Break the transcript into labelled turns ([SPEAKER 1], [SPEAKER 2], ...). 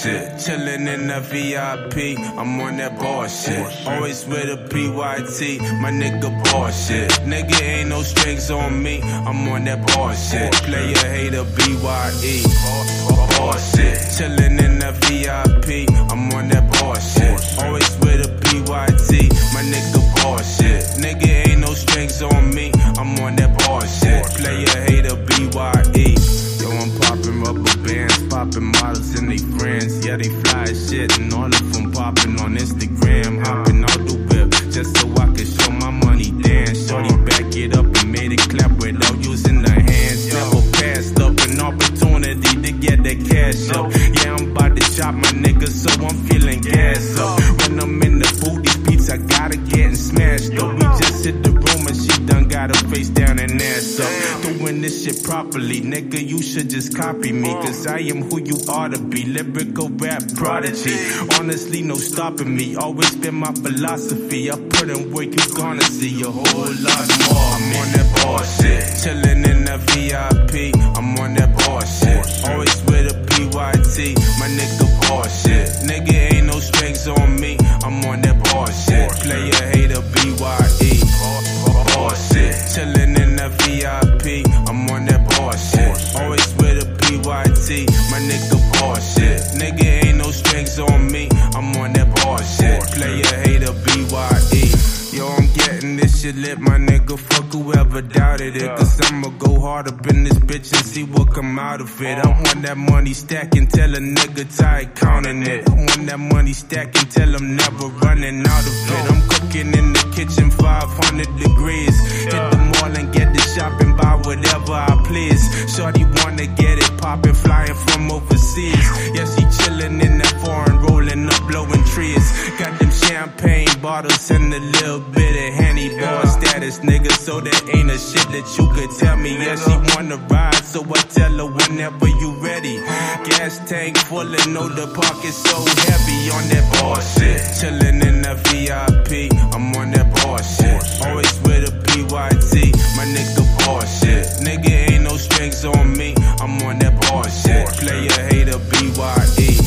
[SPEAKER 1] bullshit. Chillin' in the VIP, I'm on that bullshit. Always with a PYT, my nigga bullshit. Nigga ain't no strings on me, I'm on that bullshit. Player hater BYE, bullshit. Chillin' in the VIP, I'm on that bullshit. Always with a PYT, my nigga bullshit. Nigga ain't no strings on me, I'm on that bullshit. Player hater BYE. Yo, I'm poppin' rubber bands, poppin' models and they friends. Yeah, they fly as shit, and all of them poppin' on Instagram. Hoppin' out the whip, just so I can show my money dance. Shorty back it up and made it clap without using the hands. Never passed up an opportunity to get that cash up. Yeah, I'm about to chop my nigga, so I'm feeling gas up. When I'm in the booth, these beats I gotta get and smashed up. We just hit the room and she done got her face down and ass up. Doing this shit properly, nigga, you should just copy me, cause I am who you ought to be. Lyrical rap prodigy, honestly no stopping me. Always been my philosophy, I put in work, you gonna see a whole lot more. I'm on that bullshit, chillin' in the VIP, I'm on that bullshit. Always with a PYT, my nigga bullshit. Nigga ain't no strings on me, I'm on that bullshit. Player hater BYE, bullshit. Chillin' in the VIP, I'm on that bullshit. Always with a PYT, my nigga bullshit. Nigga ain't no strings on me, I'm on that bullshit. Player hater BYE. Yo, I'm getting this shit lit, my nigga, fuck whoever doubted it. Cause I'ma go hard up in this bitch and see what come out of it. I want that money stacking till a nigga tired counting it. I want that money stacking till I'm never running out of it. I'm cooking in the kitchen 500 degrees. Hit the mall and get the shopping, buy whatever I please. Shorty wanna get it poppin', flying from overseas. Yeah, she chillin' in that foreign, rolling up, blowing trees. Got them champagne bottles and a little bit of Henny, boy status, nigga, so there ain't a shit that you could tell me. Yeah, she wanna ride, so I tell her whenever you ready. Gas tank full and know the pocket's so heavy. On that bullshit, chillin' in the VIP, I'm on that bullshit. Always with a PYT, my nigga bullshit. Nigga ain't no strings on me, I'm on that bullshit. Player hater BYE.